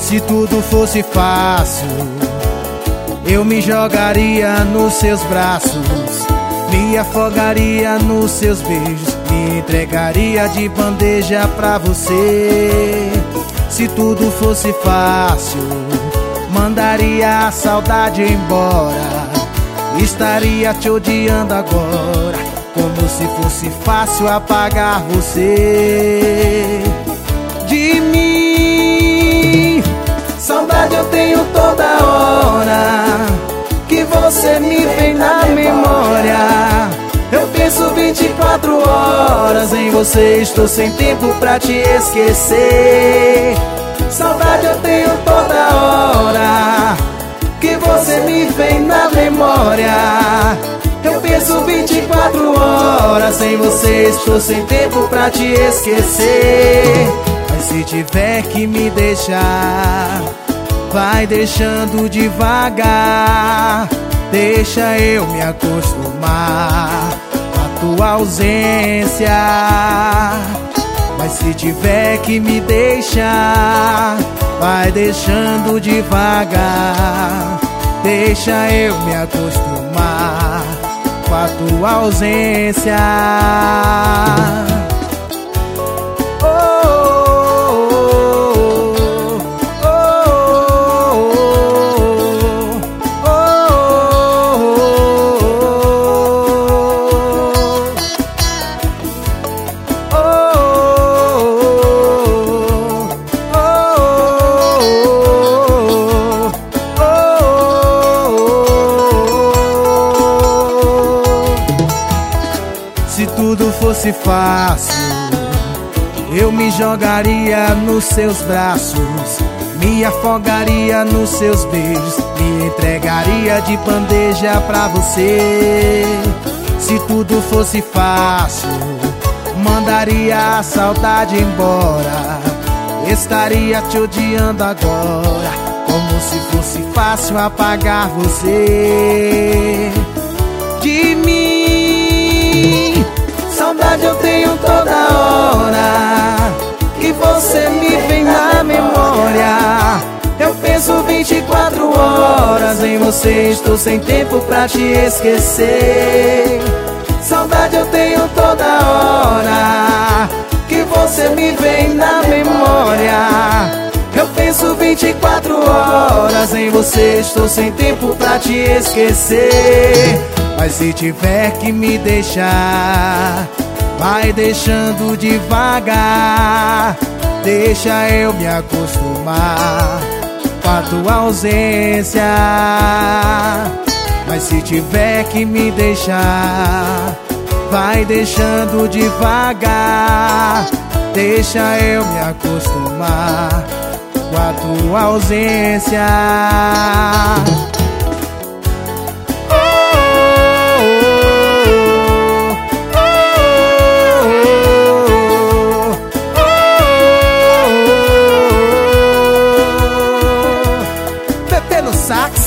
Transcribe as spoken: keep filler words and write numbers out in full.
Se tudo fosse fácil, eu me jogaria nos seus braços, me afogaria nos seus beijos, me entregaria de bandeja pra você. Se tudo fosse fácil, mandaria a saudade embora, estaria te odiando agora, como se fosse fácil apagar você de mim. Saudade eu tenho toda hora, que você me vem na memória. Eu penso vinte e quatro horas em você, estou sem tempo pra te esquecer. Saudade eu tenho toda hora, que você me vem na memória. Eu penso vinte e quatro horas em você, estou sem tempo pra te esquecer. Mas se tiver que me deixar, vai deixando devagar, deixa eu me acostumar com a tua ausência. Mas se tiver que me deixar, vai deixando devagar, deixa eu me acostumar com a tua ausência. Se tudo fosse fácil, eu me jogaria nos seus braços, me afogaria nos seus beijos, me entregaria de bandeja pra você. Se tudo fosse fácil, mandaria a saudade embora, estaria te odiando agora, como se fosse fácil apagar você de mim. Saudade eu tenho toda hora, que você me vem na memória. Eu penso vinte e quatro horas em você, estou sem tempo pra te esquecer. Saudade eu tenho toda hora, que você me vem na memória. Eu penso vinte e quatro horas em você, estou sem tempo pra te esquecer. Mas se tiver que me deixar, vai deixando devagar, deixa eu me acostumar com a tua ausência. Mas se tiver que me deixar, vai deixando devagar, deixa eu me acostumar com a tua ausência. Sax.